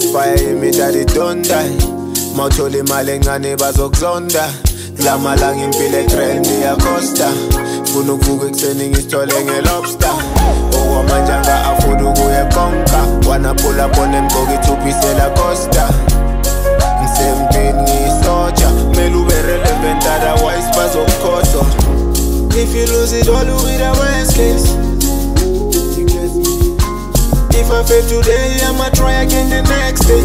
inspire me daddy don't die. Mawuthola imali encane bazokuzonda. La malanga impilo etrendi yacosta. Funa ukuvuka ekuseni ngisithole ngelobster. Okwamanje anga-afford ukuya ekonka. Wanna pull up on them ngigqoke i-two-piece elacosta. Ngisempini ngiyisoja. Mele ube relevant otherwise bazokukhohlwa. If you lose it all, you be the worst case. If I fail today, I'ma try again the next day.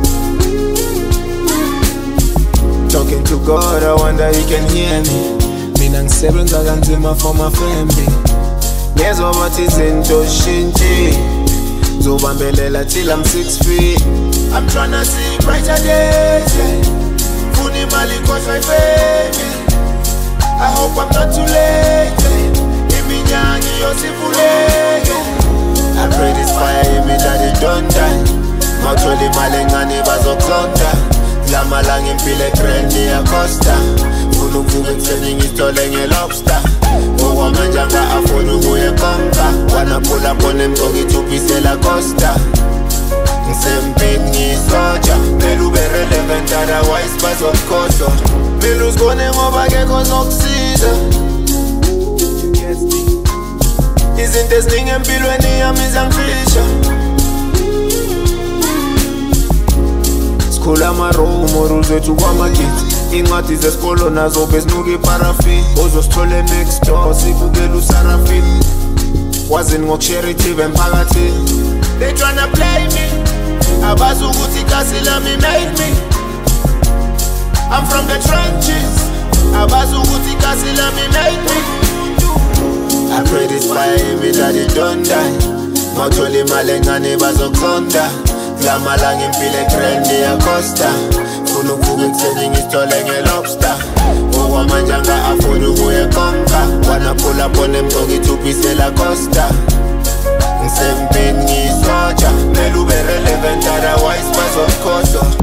Talking to God, I wonder He can hear me. Mina ngisebenza kanzima for my family. Ngezwa bathi izinto shintshi. Zobambelela till I'm 6 feet. I'm tryna see brighter days. Funa imali cause I fail. I hope I'm not too late. Iminyanga iyosivuleke. I pray this fire in me that it don't die. Mawuthola imali encane bazokuzonda. La malanga impilo etrendi yacosta. Funa ukuvuka ekuseni ngisithole ngelobster. Okwamanje anga-afford ukuya ekonka. Wanna pull up on them ngigqoke i-two-piece elacosta. Ngisempini ngiyisoja. Mele ube relevant otherwise bazokukhohlwa. Mele uzibone ngoba akekho ozokusiza. Izinto eziningi empilweni yami ziyangifisha. Sikhula ama-role models wethu kwamakithi. Incwadi zesikolo nazo bezinuka iparafini. Uzosithole next door sibukela usarafini. Wazini ngokushare i-TV emphakathini. They tryna play me. Abazi ukuthi ikasi lami made me. I'm from the trenches. Abazi ukuthi ikasi lami made me. I pray this fire in me that it don't die. Mawuthola imali encane bazokuzonda. La malanga impilo etrendi yacosta. Funa ukuvuka ekuseni ngisithole ngelobster. Okwamanje anga-afford ukuya ekonka. Wanna pull up on them ngigqoke i-two-piece elacosta. Ngisempini ngiyisoja. Mele ube relevant otherwise bazokukhohlwa.